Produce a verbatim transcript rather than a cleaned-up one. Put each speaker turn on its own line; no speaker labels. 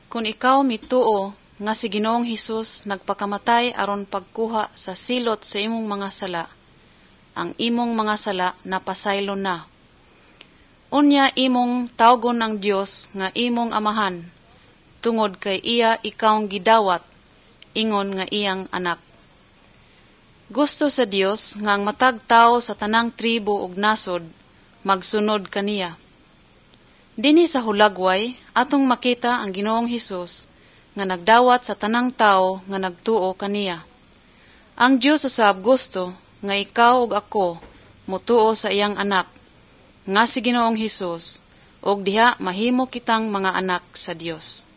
Kung ikaw mituo nga si Ginoong Hesus nagpakamatay aron pagkuha sa silot sa imong mga sala, ang imong mga sala napasaylo na. Unya imong tawgon ang Dios nga imong amahan, tungod kay iya ikawng gidawat, ingon nga iyang anak. Gusto sa Dios nga ang matag tao sa tanang tribo ug nasod magsunod kaniya. Dini sa hulagway atong makita ang Ginoong Hesus nga nagdawat sa tanang tao nga nagtuo kaniya. Ang Dios usab gusto nga ikaw ug ako mutuo sa iyang anak nga si Ginoong Hesus, ug diha mahimo kitang mga anak sa Dios.